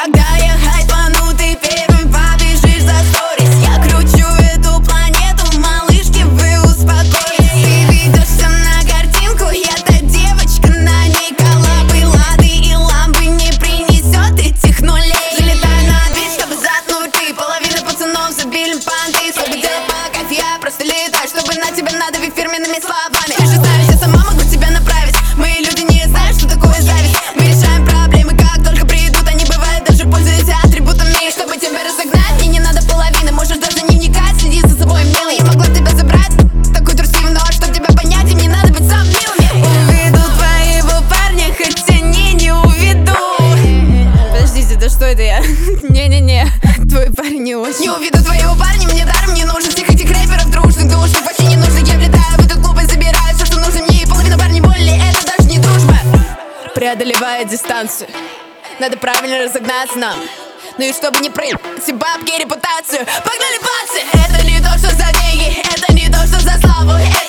Когда я хайпану, ты первым побежишь за сторис. Я кручу эту планету, малышки, вы успокойтесь. Ты ведешься на картинку, я та девочка, на ней коллабы, лады и ламбы не принесет этих нулей. Залетаю на бит, чтобы заткнуть ты. Половина пацанов забили панты. Свой дел по кайф, я просто летаю, чтобы на тебя надавить фирменными словами. Ты же знаешь, я сама могу тебя направить. Мои люди не знают, что такое зависть. Мы решаем проблемы, как только придут. Они бывают, даже пользуясь атрибутами. Чтобы тебя разогнать, мне не надо половины. Можешь даже не вникать, следи за собой, милый. Я могла тебя забрать, такой трусливый, но чтоб тебя понять, им не надо быть сам милым. Уведу твоего парня, хотя не уведу. Подождите, да что это я? Не-не-не, твой парень не очень. Не уведу твоего парня, мне даром не нужен. Всех этих рэперов дружных, душных вообще не нужно. Я влетаю в эту клуб и забираю все, что нужно мне. И половина парней более, это даже не дружба. Преодолевая дистанцию, надо правильно разогнаться нам. Ну и чтобы не проебать бабки и репутацию. Погнали, пацы! Это не то, что за деньги, это не то, что за славу.